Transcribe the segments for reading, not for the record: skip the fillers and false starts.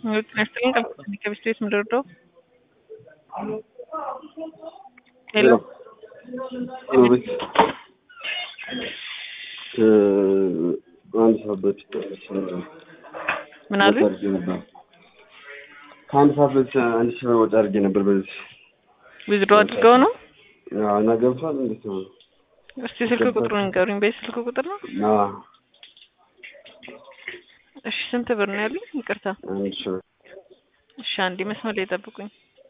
Nestlé que viste es ምንድነው? ሄሎ ቤት አንድ ሰዓት በፊት ምን አሉ? ከአንድ ሰዓት በፊት አንድ ሺህ ብር ወጪ አድርጌ ነበር። በዚህ ዊዝድሮ አድርገው ነው? አዎ። እና ገብቷል። እንዴት ነው? እስቲ ስልክ ቁጥሩን ንገሩኝ። በስልክ ቁጥር ነው? አዎ። እሺ ስንት ብር ነው ያሉኝ? ይቅርታ። አንድ ሺህ ብር። እሺ አንዴ መስመር ላይ ጠብቁኝ።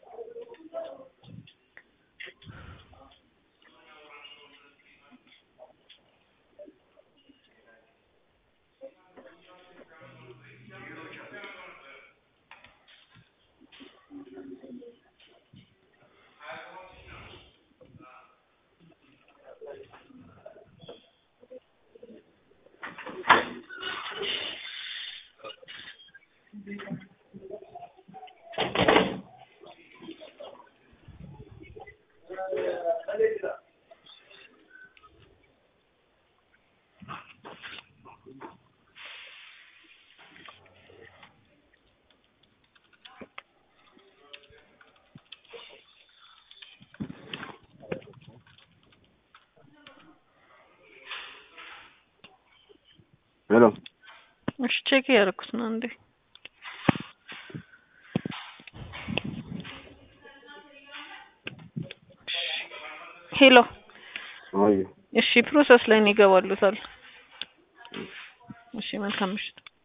ሄሎ። እሺ ቼክ ያደረኩት ነው እንዴ? ሄሎ። አይ እሺ ፕሮሰስ ላይ ነው ይገባሉታል። እሺ መልካም ምሽት።